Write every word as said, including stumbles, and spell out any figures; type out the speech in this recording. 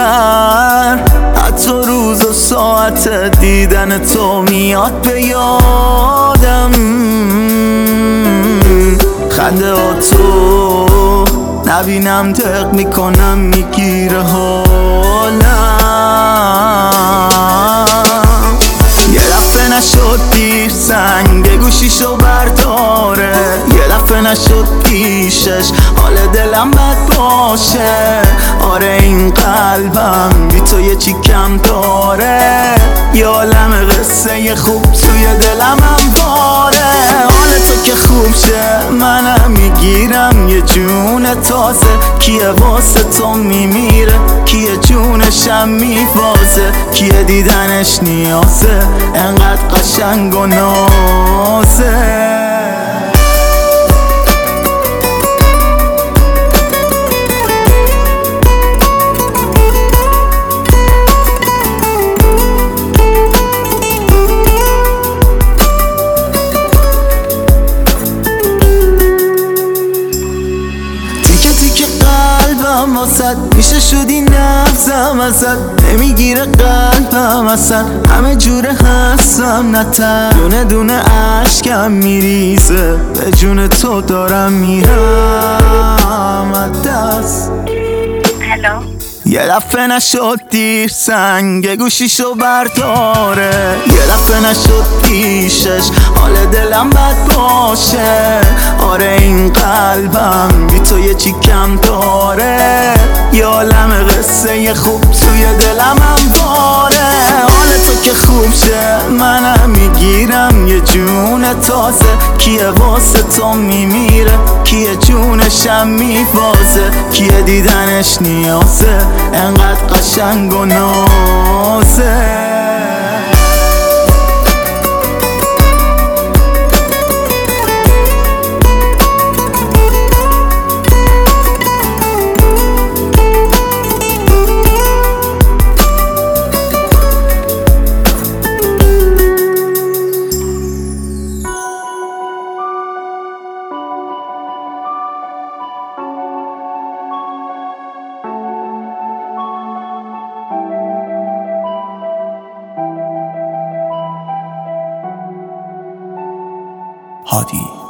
بیشتر. حتی روز و ساعت دیدن تو میاد به یادم. خنده ها تو نبینم دق میکنم میگیره حالم. یه دفعه نشد دیر سنگ گوشیشو برداره، یه دفعه نشد پیشش حال دلم بد باشه. آره این قلبم بی تو یه چی کم داره، یه عالم قصه یه خوب توی دلم هم باره. حال تو که خوب شه منم میگیرم یه جون تازه. کیه واسه تو میمیره، کیه جونشم میفازه، کیه دیدنش نیازه انقدر قشنگ و نازه. قلبم واسد میشه شدی نفسم ازد، نمیگیره قلبم اصلا همه جوره هستم نتر. دونه دونه عشقم میریزه به جون تو دارم میرم از دست. هلو یه دفعه نشد دیر سنگ گوشیشو برداره، یه دفعه نشد پیشش حال دلم بد باشه. آره این قلبم بی تو یه چی کم داره، یه عالم قصه یه خوب توی دلم هم داره. حال تو که خوب شه منم میگیرم یه جون تازه. کیه واسه تو میمیره، کیه جونشم میفازه، کیه دیدنش نیازه انقدر قشنگ و نازه. هادی